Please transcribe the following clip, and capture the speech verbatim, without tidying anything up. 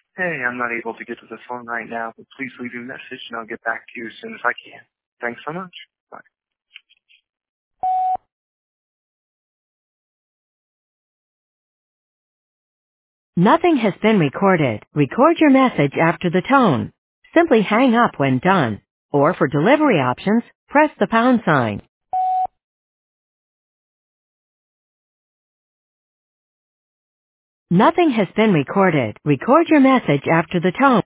Hey, I'm not able to get to the phone right now, but please leave your message and I'll get back to you as soon as I can. Thanks so much. Bye. Nothing has been recorded. Record your message after the tone. Simply hang up when done. Or for delivery options, press the pound sign. Nothing has been recorded. Record your message after the tone.